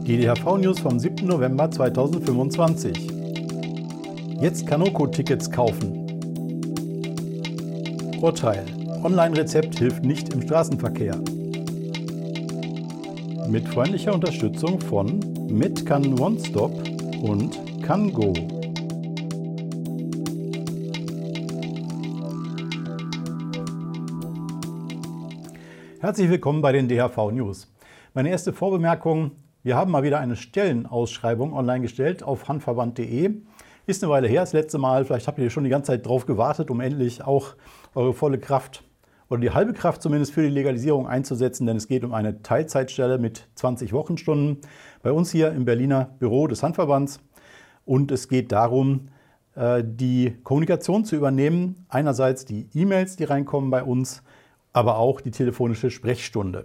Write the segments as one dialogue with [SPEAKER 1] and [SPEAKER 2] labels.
[SPEAKER 1] Die DHV-News vom 7. November 2025. Jetzt Kanoko-Tickets kaufen. Urteil: Online-Rezept hilft nicht im Straßenverkehr. Mit freundlicher Unterstützung von Medcan OneStop und CanGo. Herzlich willkommen bei den DHV-News. Meine erste Vorbemerkung: Wir haben mal wieder eine Stellenausschreibung online gestellt auf handverband.de. Ist eine Weile her, das letzte Mal. Vielleicht habt ihr schon die ganze Zeit drauf gewartet, um endlich auch eure volle Kraft oder die halbe Kraft zumindest für die Legalisierung einzusetzen, denn es geht um eine Teilzeitstelle mit 20 Wochenstunden bei uns hier im Berliner Büro des Handverbands. Und es geht darum, die Kommunikation zu übernehmen. Einerseits die E-Mails, die reinkommen bei uns, aber auch die telefonische Sprechstunde.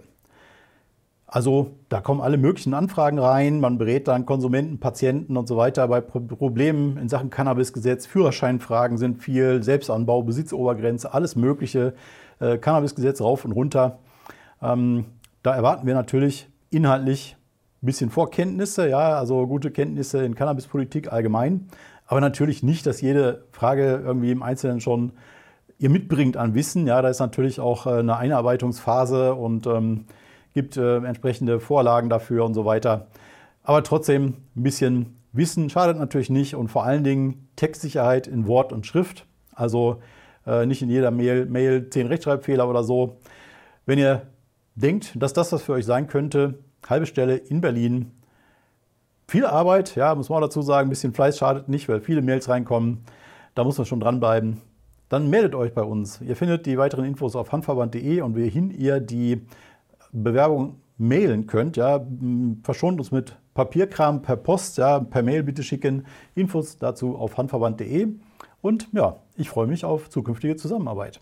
[SPEAKER 1] Also da kommen alle möglichen Anfragen rein, man berät dann Konsumenten, Patienten und so weiter bei Problemen in Sachen Cannabisgesetz. Führerscheinfragen sind viel, Selbstanbau, Besitzobergrenze, alles mögliche, Cannabisgesetz rauf und runter. Da erwarten wir natürlich inhaltlich ein bisschen Vorkenntnisse, ja, also gute Kenntnisse in Cannabispolitik allgemein, aber natürlich nicht, dass jede Frage irgendwie im Einzelnen schon ihr mitbringt an Wissen. Ja, da ist natürlich auch eine Einarbeitungsphase und gibt entsprechende Vorlagen dafür und so weiter. Aber trotzdem ein bisschen Wissen schadet natürlich nicht und vor allen Dingen Textsicherheit in Wort und Schrift. Also nicht in jeder Mail 10 Rechtschreibfehler oder so. Wenn ihr denkt, dass das was für euch sein könnte, halbe Stelle in Berlin. Viel Arbeit, ja, muss man auch dazu sagen, ein bisschen Fleiß schadet nicht, weil viele Mails reinkommen. Da muss man schon dranbleiben. Dann meldet euch bei uns. Ihr findet die weiteren Infos auf handverband.de und wohin ihr die Bewerbung mailen könnt, ja, verschont uns mit Papierkram per Post, ja, per Mail bitte schicken. Infos dazu auf handverband.de und ja, ich freue mich auf zukünftige Zusammenarbeit.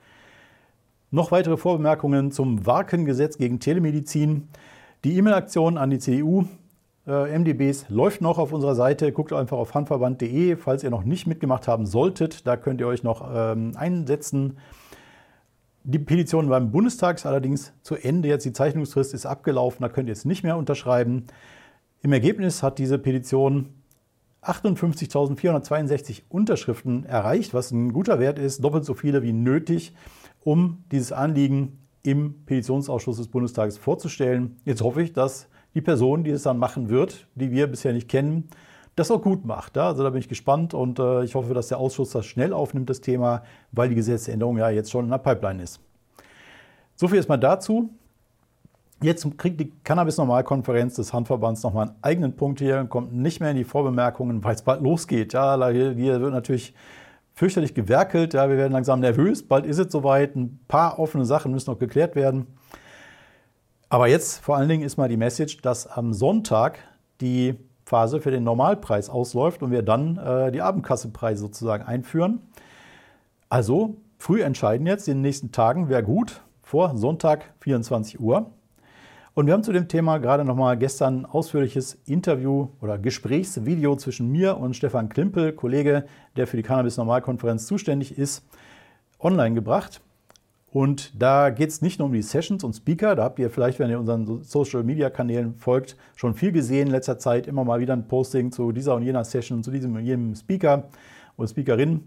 [SPEAKER 1] Noch weitere Vorbemerkungen zum Warken-Gesetz gegen Telemedizin. Die E-Mail-Aktion an die CDU MdBs läuft noch auf unserer Seite. Guckt einfach auf handverband.de, falls ihr noch nicht mitgemacht haben solltet. Da könnt ihr euch noch einsetzen. Die Petition beim Bundestag ist allerdings zu Ende. Jetzt die Zeichnungsfrist ist abgelaufen, da könnt ihr jetzt nicht mehr unterschreiben. Im Ergebnis hat diese Petition 58.462 Unterschriften erreicht, was ein guter Wert ist, doppelt so viele wie nötig, um dieses Anliegen im Petitionsausschuss des Bundestages vorzustellen. Jetzt hoffe ich, dass die Person, die es dann machen wird, die wir bisher nicht kennen, das auch gut macht. Ja? Also da bin ich gespannt und ich hoffe, dass der Ausschuss das schnell aufnimmt, das Thema, weil die Gesetzesänderung ja jetzt schon in der Pipeline ist. So viel erstmal dazu. Jetzt kriegt die Cannabis-Normalkonferenz des Handverbands nochmal einen eigenen Punkt hier und kommt nicht mehr in die Vorbemerkungen, weil es bald losgeht. Ja, hier wird natürlich fürchterlich gewerkelt. Ja, wir werden langsam nervös. Bald ist es soweit. Ein paar offene Sachen müssen noch geklärt werden. Aber jetzt vor allen Dingen ist mal die Message, dass am Sonntag die Phase für den Normalpreis ausläuft und wir dann die Abendkassepreise sozusagen einführen. Also früh entscheiden jetzt in den nächsten Tagen, wäre gut, vor Sonntag 24 Uhr. Und wir haben zu dem Thema gerade nochmal gestern ein ausführliches Interview oder Gesprächsvideo zwischen mir und Stefan Klimpel, Kollege, der für die Cannabis-Normalkonferenz zuständig ist, online gebracht. Und da geht es nicht nur um die Sessions und Speaker, da habt ihr vielleicht, wenn ihr unseren Social-Media-Kanälen folgt, schon viel gesehen in letzter Zeit, immer mal wieder ein Posting zu dieser und jener Session, zu diesem und jenem Speaker oder Speakerin.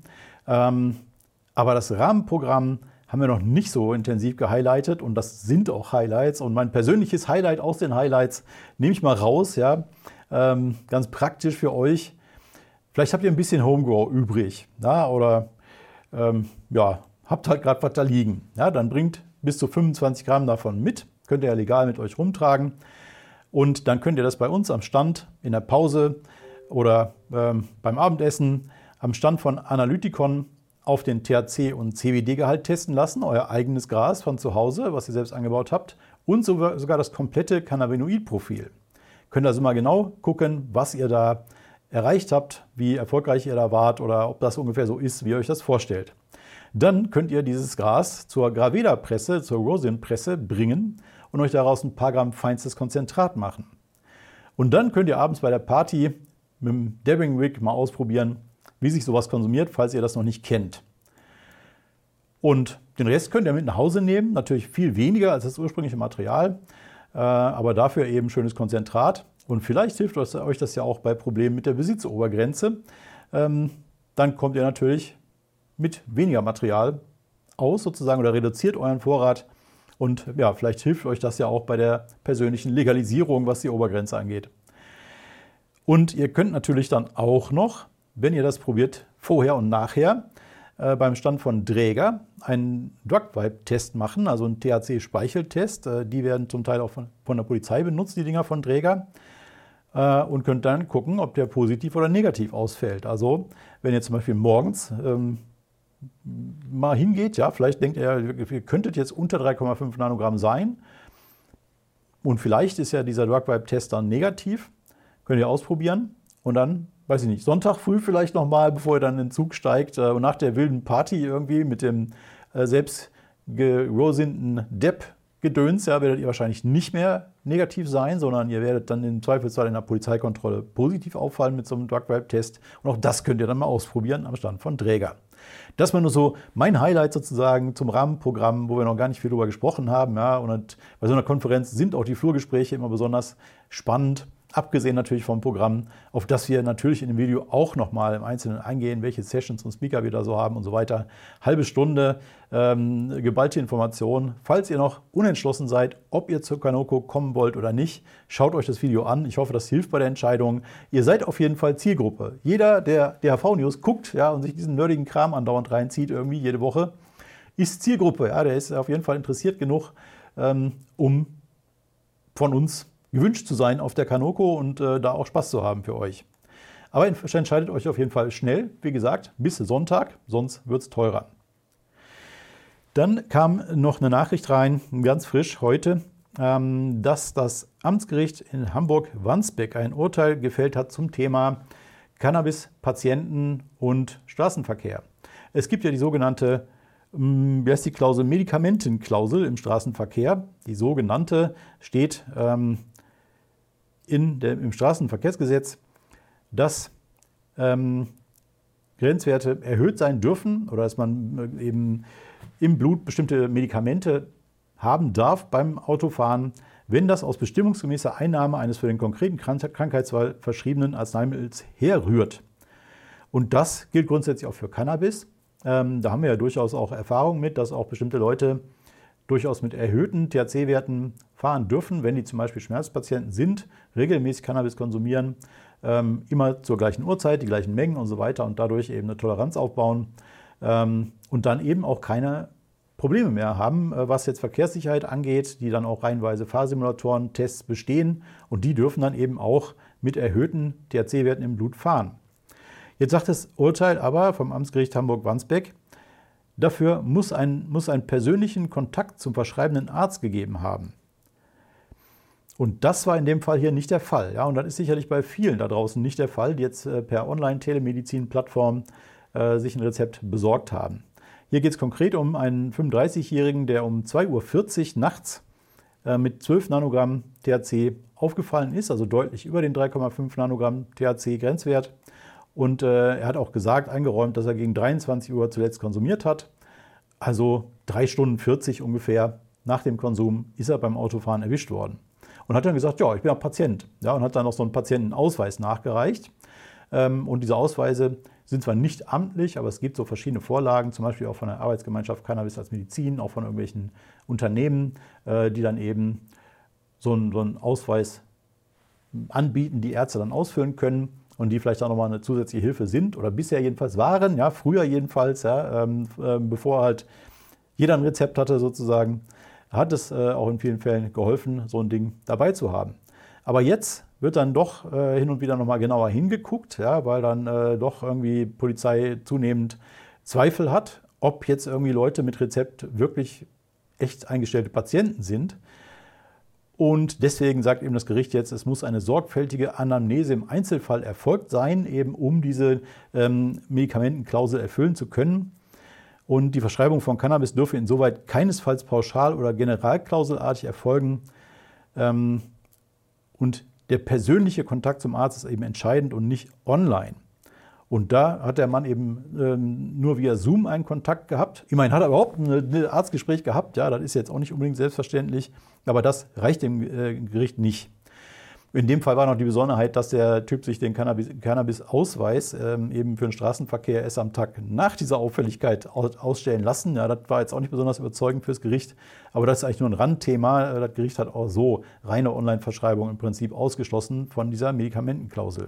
[SPEAKER 1] Aber das Rahmenprogramm haben wir noch nicht so intensiv gehighlightet und das sind auch Highlights. Und mein persönliches Highlight aus den Highlights nehme ich mal raus, ja, ganz praktisch für euch. Vielleicht habt ihr ein bisschen Homegrow übrig, ja, oder habt halt gerade was da liegen. Ja, dann bringt bis zu 25 Gramm davon mit. Könnt ihr ja legal mit euch rumtragen. Und dann könnt ihr das bei uns am Stand in der Pause oder beim Abendessen am Stand von Analytikon auf den THC- und CBD-Gehalt testen lassen. Euer eigenes Gras von zu Hause, was ihr selbst angebaut habt. Und sogar das komplette Cannabinoid-Profil. Könnt also mal genau gucken, was ihr da erreicht habt, wie erfolgreich ihr da wart oder ob das ungefähr so ist, wie ihr euch das vorstellt. Dann könnt ihr dieses Gras zur Graveda-Presse, zur Rosin-Presse bringen und euch daraus ein paar Gramm feinstes Konzentrat machen. Und dann könnt ihr abends bei der Party mit dem Dabbing Rig mal ausprobieren, wie sich sowas konsumiert, falls ihr das noch nicht kennt. Und den Rest könnt ihr mit nach Hause nehmen, natürlich viel weniger als das ursprüngliche Material, aber dafür eben schönes Konzentrat. und vielleicht hilft euch das ja auch bei Problemen mit der Besitzobergrenze, dann kommt ihr natürlich mit weniger Material aus sozusagen oder reduziert euren Vorrat. Und ja, vielleicht hilft euch das ja auch bei der persönlichen Legalisierung, was die Obergrenze angeht. Und ihr könnt natürlich dann auch noch, wenn ihr das probiert, vorher und nachher beim Stand von Dräger einen Drug-Vibe-Test machen, also einen THC-Speicheltest. Die werden zum Teil auch von der Polizei benutzt, die Dinger von Dräger. Und könnt dann gucken, ob der positiv oder negativ ausfällt. Also wenn ihr zum Beispiel morgens mal hingeht, ja, vielleicht denkt ihr könntet jetzt unter 3,5 Nanogramm sein und vielleicht ist ja dieser Drug-Vibe-Test dann negativ, könnt ihr ausprobieren und dann, weiß ich nicht, Sonntag früh vielleicht nochmal, bevor ihr dann in den Zug steigt und nach der wilden Party irgendwie mit dem selbstgesinnten Depp-Gedöns, ja, werdet ihr wahrscheinlich nicht mehr negativ sein, sondern ihr werdet dann im Zweifelsfall in der Polizeikontrolle positiv auffallen mit so einem Drug-Vibe-Test und auch das könnt ihr dann mal ausprobieren am Stand von Dräger. Das war nur so mein Highlight sozusagen zum Rahmenprogramm, wo wir noch gar nicht viel drüber gesprochen haben. Ja. Und bei so einer Konferenz sind auch die Flurgespräche immer besonders spannend. Abgesehen natürlich vom Programm, auf das wir natürlich in dem Video auch nochmal im Einzelnen eingehen, welche Sessions und Speaker wir da so haben und so weiter. Halbe Stunde, geballte Informationen. Falls ihr noch unentschlossen seid, ob ihr zur Kanoko kommen wollt oder nicht, schaut euch das Video an. Ich hoffe, das hilft bei der Entscheidung. Ihr seid auf jeden Fall Zielgruppe. Jeder, der DHV-News guckt, ja, und sich diesen nerdigen Kram andauernd reinzieht, irgendwie jede Woche, ist Zielgruppe. Ja, der ist auf jeden Fall interessiert genug, um von uns gewünscht zu sein auf der Kanoko und da auch Spaß zu haben für euch. Aber entscheidet euch auf jeden Fall schnell, wie gesagt, bis Sonntag, sonst wird es teurer. Dann kam noch eine Nachricht rein, ganz frisch heute, dass das Amtsgericht in Hamburg-Wandsbek ein Urteil gefällt hat zum Thema Cannabis-Patienten und Straßenverkehr. Es gibt ja die sogenannte, wie heißt die Klausel, Medikamentenklausel im Straßenverkehr. Die sogenannte steht im Straßenverkehrsgesetz, dass Grenzwerte erhöht sein dürfen oder dass man eben im Blut bestimmte Medikamente haben darf beim Autofahren, wenn das aus bestimmungsgemäßer Einnahme eines für den konkreten Krankheitsfall verschriebenen Arzneimittels herrührt. Und das gilt grundsätzlich auch für Cannabis. Da haben wir ja durchaus auch Erfahrung mit, dass auch bestimmte Leute durchaus mit erhöhten THC-Werten fahren dürfen, wenn die zum Beispiel Schmerzpatienten sind, regelmäßig Cannabis konsumieren, immer zur gleichen Uhrzeit, die gleichen Mengen und so weiter und dadurch eben eine Toleranz aufbauen und dann eben auch keine Probleme mehr haben, was jetzt Verkehrssicherheit angeht, die dann auch reihenweise Fahrsimulatoren, Tests bestehen und die dürfen dann eben auch mit erhöhten THC-Werten im Blut fahren. Jetzt sagt das Urteil aber vom Amtsgericht Hamburg-Wandsbek, dafür muss einen persönlichen Kontakt zum verschreibenden Arzt gegeben haben. Und das war in dem Fall hier nicht der Fall. Ja, und das ist sicherlich bei vielen da draußen nicht der Fall, die jetzt per Online-Telemedizin-Plattform sich ein Rezept besorgt haben. Hier geht es konkret um einen 35-Jährigen, der um 2:40 Uhr nachts mit 12 Nanogramm THC aufgefallen ist, also deutlich über den 3,5 Nanogramm THC-Grenzwert. Und er hat auch gesagt, eingeräumt, dass er gegen 23 Uhr zuletzt konsumiert hat. Also 3 Stunden 40 ungefähr nach dem Konsum ist er beim Autofahren erwischt worden. Und hat dann gesagt, ja, ich bin ja Patient. Ja, und hat dann noch so einen Patientenausweis nachgereicht. Und diese Ausweise sind zwar nicht amtlich, aber es gibt so verschiedene Vorlagen, zum Beispiel auch von der Arbeitsgemeinschaft Cannabis als Medizin, auch von irgendwelchen Unternehmen, die dann eben so einen Ausweis anbieten, die Ärzte dann ausfüllen können und die vielleicht auch nochmal eine zusätzliche Hilfe sind oder bisher jedenfalls waren, ja, früher jedenfalls, ja, bevor halt jeder ein Rezept hatte sozusagen, hat es auch in vielen Fällen geholfen, so ein Ding dabei zu haben. Aber jetzt wird dann doch hin und wieder nochmal genauer hingeguckt, ja, weil dann doch irgendwie Polizei zunehmend Zweifel hat, ob jetzt irgendwie Leute mit Rezept wirklich echt eingestellte Patienten sind. Und deswegen sagt eben das Gericht jetzt, es muss eine sorgfältige Anamnese im Einzelfall erfolgt sein, eben um diese Medikamentenklausel erfüllen zu können. Und die Verschreibung von Cannabis dürfe insoweit keinesfalls pauschal oder generalklauselartig erfolgen. Und der persönliche Kontakt zum Arzt ist eben entscheidend und nicht online. Und da hat der Mann eben nur via Zoom einen Kontakt gehabt. Immerhin hat er überhaupt ein Arztgespräch gehabt. Ja, das ist jetzt auch nicht unbedingt selbstverständlich. Aber das reicht dem Gericht nicht. In dem Fall war noch die Besonderheit, dass der Typ sich den Cannabis-Ausweis eben für den Straßenverkehr erst am Tag nach dieser Auffälligkeit ausstellen lassen. Ja, das war jetzt auch nicht besonders überzeugend fürs Gericht, aber das ist eigentlich nur ein Randthema. Das Gericht hat auch so reine Online-Verschreibung im Prinzip ausgeschlossen von dieser Medikamentenklausel.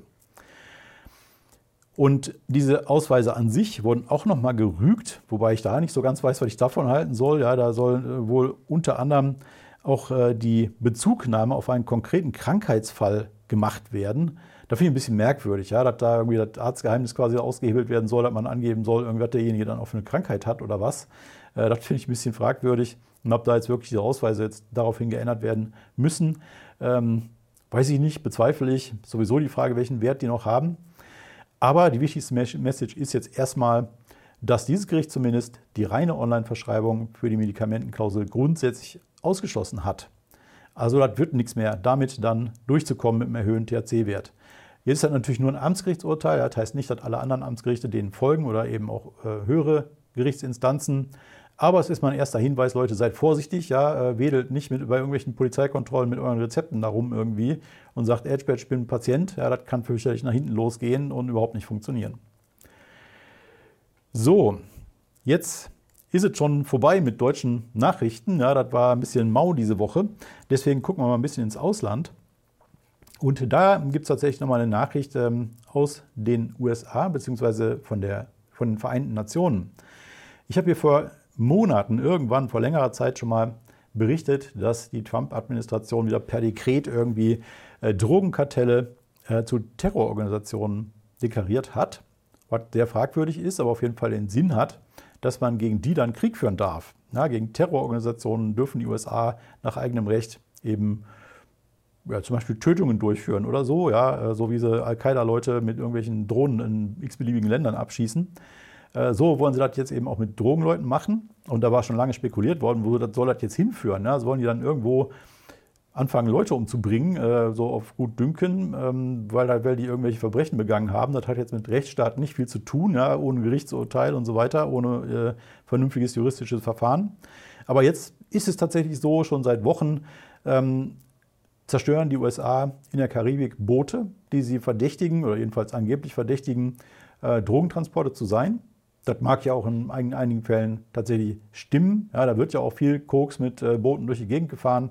[SPEAKER 1] Und diese Ausweise an sich wurden auch nochmal gerügt, wobei ich da nicht so ganz weiß, was ich davon halten soll. Ja, da soll wohl unter anderem auch die Bezugnahme auf einen konkreten Krankheitsfall gemacht werden. Da finde ich ein bisschen merkwürdig, ja, dass da irgendwie das Arztgeheimnis quasi ausgehebelt werden soll, dass man angeben soll, irgendwas derjenige dann auch für eine Krankheit hat oder was. Das finde ich ein bisschen fragwürdig. Und ob da jetzt wirklich die Ausweise jetzt daraufhin geändert werden müssen, weiß ich nicht, bezweifle ich. Sowieso die Frage, welchen Wert die noch haben. Aber die wichtigste Message ist jetzt erstmal, dass dieses Gericht zumindest die reine Online-Verschreibung für die Medikamentenklausel grundsätzlich ausgeschlossen hat. Also das wird nichts mehr, damit dann durchzukommen mit einem erhöhten THC-Wert. Jetzt ist das natürlich nur ein Amtsgerichtsurteil, das heißt nicht, dass alle anderen Amtsgerichte denen folgen oder eben auch höhere Gerichtsinstanzen. Aber es ist mal ein erster Hinweis, Leute, seid vorsichtig, ja, wedelt nicht bei irgendwelchen Polizeikontrollen mit euren Rezepten darum irgendwie und sagt, ich bin ein Patient, ja, das kann fürchterlich nach hinten losgehen und überhaupt nicht funktionieren. So, jetzt ist es schon vorbei mit deutschen Nachrichten. Ja, das war ein bisschen mau diese Woche. Deswegen gucken wir mal ein bisschen ins Ausland. Und da gibt es tatsächlich nochmal eine Nachricht aus den USA, beziehungsweise von den Vereinten Nationen. Ich habe hier vor Monaten, irgendwann vor längerer Zeit schon mal berichtet, dass die Trump-Administration wieder per Dekret irgendwie Drogenkartelle zu Terrororganisationen deklariert hat, was sehr fragwürdig ist, aber auf jeden Fall den Sinn hat, dass man gegen die dann Krieg führen darf. Ja, gegen Terrororganisationen dürfen die USA nach eigenem Recht eben zum Beispiel Tötungen durchführen oder so, ja, so wie sie Al-Qaida-Leute mit irgendwelchen Drohnen in x-beliebigen Ländern abschießen. So wollen sie das jetzt eben auch mit Drogenleuten machen. Und da war schon lange spekuliert worden, wo soll das jetzt hinführen. Ja? Sollen die dann irgendwo anfangen, Leute umzubringen, so auf gut Dünken, weil die irgendwelche Verbrechen begangen haben. Das hat jetzt mit Rechtsstaat nicht viel zu tun, ja? Ohne Gerichtsurteil und so weiter, ohne vernünftiges juristisches Verfahren. Aber jetzt ist es tatsächlich so, schon seit Wochen zerstören die USA in der Karibik Boote, die sie verdächtigen oder jedenfalls angeblich verdächtigen, Drogentransporte zu sein. Das mag ja auch in einigen Fällen tatsächlich stimmen. Ja, da wird ja auch viel Koks mit Booten durch die Gegend gefahren.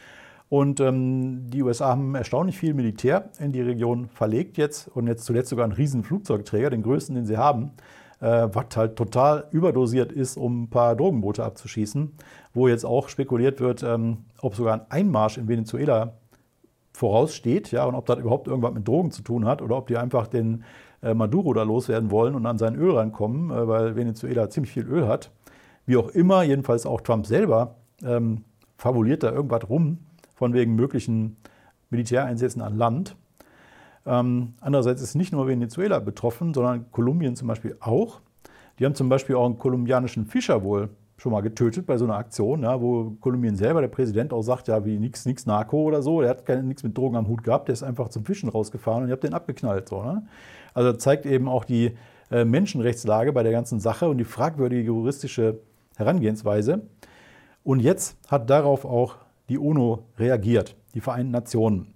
[SPEAKER 1] Und die USA haben erstaunlich viel Militär in die Region verlegt jetzt und jetzt zuletzt sogar einen riesen Flugzeugträger, den größten, den sie haben, was halt total überdosiert ist, um ein paar Drogenboote abzuschießen, wo jetzt auch spekuliert wird, ob sogar ein Einmarsch in Venezuela voraussteht, ja, und ob das überhaupt irgendwas mit Drogen zu tun hat oder ob die einfach den Maduro da loswerden wollen und an sein Öl rankommen, weil Venezuela ziemlich viel Öl hat. Wie auch immer, jedenfalls auch Trump selber fabuliert da irgendwas rum, von wegen möglichen Militäreinsätzen an Land. Andererseits ist nicht nur Venezuela betroffen, sondern Kolumbien zum Beispiel auch. Die haben zum Beispiel auch einen kolumbianischen Fischer wohl schon mal getötet bei so einer Aktion, ja, wo Kolumbien selber, der Präsident auch sagt, ja, wie nix Narko oder so, der hat nichts mit Drogen am Hut gehabt, der ist einfach zum Fischen rausgefahren und ihr habt den abgeknallt. So, ne? Also das zeigt eben auch die Menschenrechtslage bei der ganzen Sache und die fragwürdige juristische Herangehensweise. Und jetzt hat darauf auch die UNO reagiert, die Vereinten Nationen.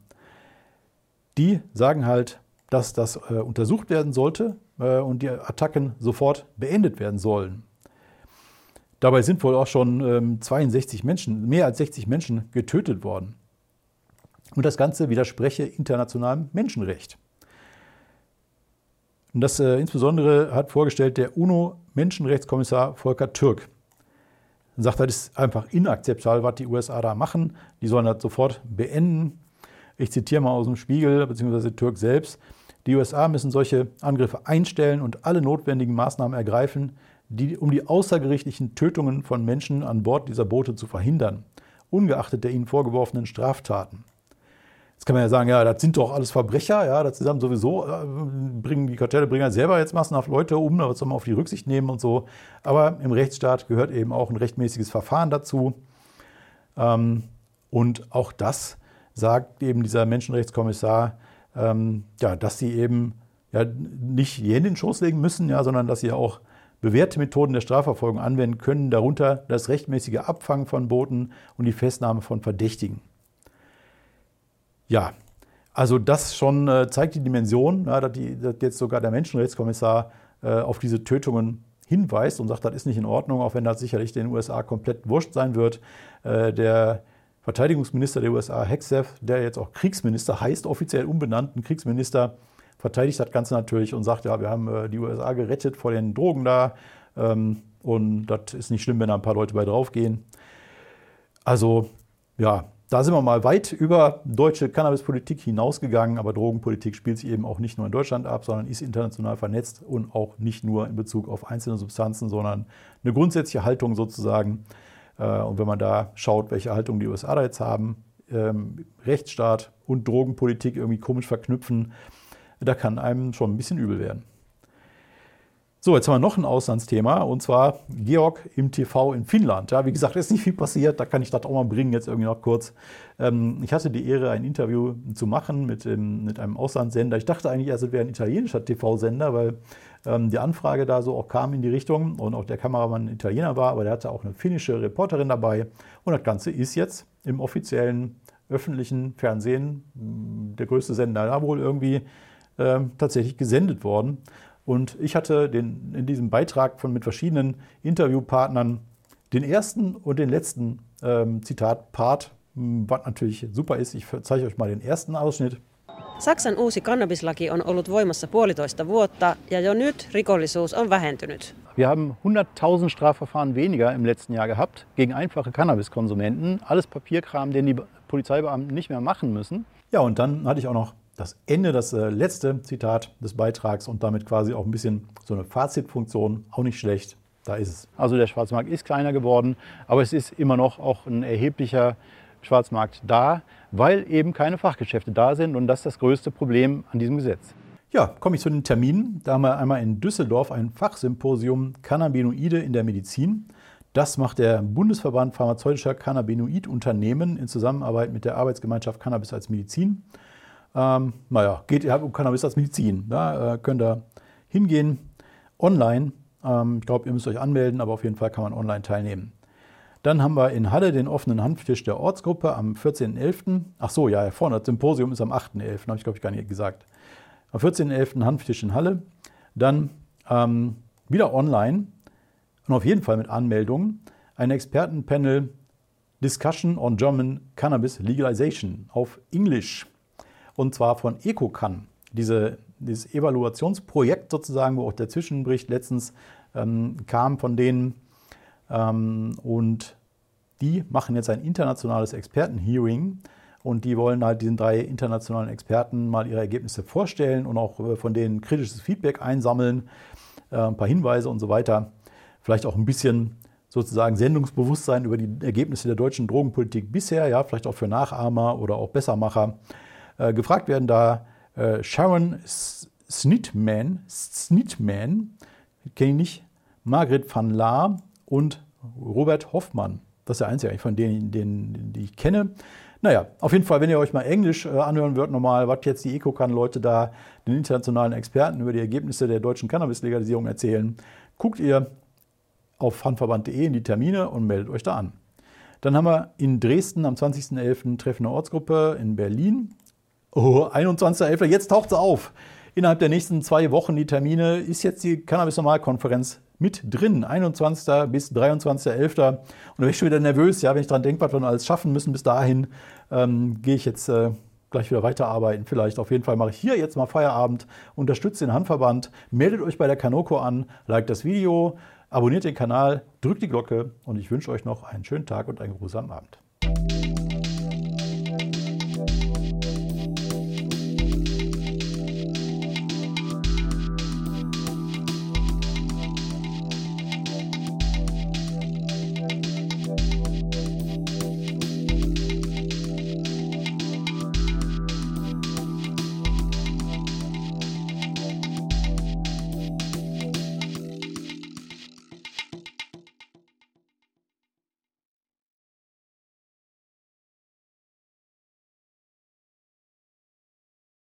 [SPEAKER 1] Die sagen halt, dass das untersucht werden sollte und die Attacken sofort beendet werden sollen. Dabei sind wohl auch schon 62 Menschen, mehr als 60 Menschen getötet worden. Und das Ganze widerspreche internationalem Menschenrecht. Und das insbesondere hat vorgestellt der UNO-Menschenrechtskommissar Volker Türk. Er sagt, das ist einfach inakzeptabel, was die USA da machen. Die sollen das sofort beenden. Ich zitiere mal aus dem Spiegel, beziehungsweise Türk selbst. Die USA müssen solche Angriffe einstellen und alle notwendigen Maßnahmen ergreifen, um die außergerichtlichen Tötungen von Menschen an Bord dieser Boote zu verhindern, ungeachtet der ihnen vorgeworfenen Straftaten. Jetzt kann man ja sagen, ja, das sind doch alles Verbrecher, ja, das zusammen sowieso die Kartelle bringen ja selber jetzt massenhaft Leute um, da soll man auf die Rücksicht nehmen und so. Aber im Rechtsstaat gehört eben auch ein rechtmäßiges Verfahren dazu. Und auch das sagt eben dieser Menschenrechtskommissar, dass sie eben nicht die Hände in den Schoß legen müssen, ja, sondern dass sie auch bewährte Methoden der Strafverfolgung anwenden können, darunter das rechtmäßige Abfangen von Booten und die Festnahme von Verdächtigen. Ja, Also das schon zeigt die Dimension, ja, dass jetzt sogar der Menschenrechtskommissar auf diese Tötungen hinweist und sagt, das ist nicht in Ordnung, auch wenn das sicherlich den USA komplett wurscht sein wird. Der Verteidigungsminister der USA, Hegseth, der jetzt auch Kriegsminister heißt, offiziell umbenannt, ein Kriegsminister, verteidigt das Ganze natürlich und sagt, ja, wir haben die USA gerettet vor den Drogen da und das ist nicht schlimm, wenn da ein paar Leute bei draufgehen. Also ja, da sind wir mal weit über deutsche Cannabispolitik hinausgegangen, aber Drogenpolitik spielt sich eben auch nicht nur in Deutschland ab, sondern ist international vernetzt und auch nicht nur in Bezug auf einzelne Substanzen, sondern eine grundsätzliche Haltung sozusagen. Und wenn man da schaut, welche Haltung die USA da jetzt haben, Rechtsstaat und Drogenpolitik irgendwie komisch verknüpfen, da kann einem schon ein bisschen übel werden. So, jetzt haben wir noch ein Auslandsthema, und zwar Georg im TV in Finnland. Ja, wie gesagt, ist nicht viel passiert, da kann ich das auch mal bringen, jetzt irgendwie noch kurz. Ich hatte die Ehre, ein Interview zu machen mit einem Auslandssender. Ich dachte eigentlich erst, es wäre ein italienischer TV-Sender, weil die Anfrage da so auch kam in die Richtung und auch der Kameramann ein Italiener war, aber der hatte auch eine finnische Reporterin dabei. Und das Ganze ist jetzt im offiziellen öffentlichen Fernsehen, der größte Sender da wohl irgendwie, tatsächlich gesendet worden. Und ich hatte in diesem Beitrag mit verschiedenen Interviewpartnern den ersten und den letzten Zitat-Part, was natürlich super ist. Ich zeige euch mal den ersten Ausschnitt.
[SPEAKER 2] Saksan uusi kannabislaki on ollut voimassa 1,5 vuotta ja jo nyt rikollisuus on vähentynyt.
[SPEAKER 1] Wir haben 100.000 Strafverfahren weniger im letzten Jahr gehabt gegen einfache Cannabiskonsumenten. Alles Papierkram, den die Polizeibeamten nicht mehr machen müssen. Ja, und dann hatte ich auch noch das Ende, das letzte Zitat des Beitrags und damit quasi auch ein bisschen so eine Fazitfunktion, auch nicht schlecht, da ist es. Also der Schwarzmarkt ist kleiner geworden, aber es ist immer noch auch ein erheblicher Schwarzmarkt da, weil eben keine Fachgeschäfte da sind und das ist das größte Problem an diesem Gesetz. Ja, komme ich zu den Terminen. Da haben wir einmal in Düsseldorf ein Fachsymposium Cannabinoide in der Medizin. Das macht der Bundesverband pharmazeutischer Cannabinoid-Unternehmen in Zusammenarbeit mit der Arbeitsgemeinschaft Cannabis als Medizin. Geht ja um Cannabis als Medizin. Da könnt ihr hingehen, online. Ich glaube, ihr müsst euch anmelden, aber auf jeden Fall kann man online teilnehmen. Dann haben wir in Halle den offenen Hanftisch der Ortsgruppe am 14.11. Ach so, ja, vorne, das Symposium ist am 8.11., habe ich glaube ich gar nicht gesagt. Am 14.11. Hanftisch in Halle. Dann wieder online und auf jeden Fall mit Anmeldung ein Expertenpanel Discussion on German Cannabis Legalization auf Englisch. Und zwar von EcoCan, dieses Evaluationsprojekt sozusagen, wo auch der Zwischenbericht letztens kam von denen. Und die machen jetzt ein internationales Expertenhearing und die wollen halt diesen 3 internationalen Experten mal ihre Ergebnisse vorstellen und auch von denen kritisches Feedback einsammeln, ein paar Hinweise und so weiter. Vielleicht auch ein bisschen sozusagen Sendungsbewusstsein über die Ergebnisse der deutschen Drogenpolitik bisher, ja, vielleicht auch für Nachahmer oder auch Bessermacher. Gefragt werden da Sharon Snitman, kenne ich nicht, Margret van Laar und Robert Hoffmann. Das ist der einzige eigentlich von denen, die ich kenne. Naja, auf jeden Fall, wenn ihr euch mal Englisch anhören würdet, nochmal, was jetzt die EcoCan-Leute da den internationalen Experten über die Ergebnisse der deutschen Cannabis-Legalisierung erzählen, guckt ihr auf hanfverband.de in die Termine und meldet euch da an. Dann haben wir in Dresden am 20.11. Treffen der Ortsgruppe, in Berlin. Oh, 21.11., jetzt taucht sie auf. Innerhalb der nächsten 2 Wochen die Termine ist jetzt die Cannabis-Normalkonferenz mit drin, 21. bis 23.11. Und da bin ich schon wieder nervös, ja, wenn ich daran denke, was wir noch alles schaffen müssen bis dahin, gehe ich jetzt gleich wieder weiterarbeiten. Vielleicht auf jeden Fall mache ich hier jetzt mal Feierabend, unterstützt den Hanfverband, meldet euch bei der Canoko an, liked das Video, abonniert den Kanal, drückt die Glocke und ich wünsche euch noch einen schönen Tag und einen geruhsamen Abend.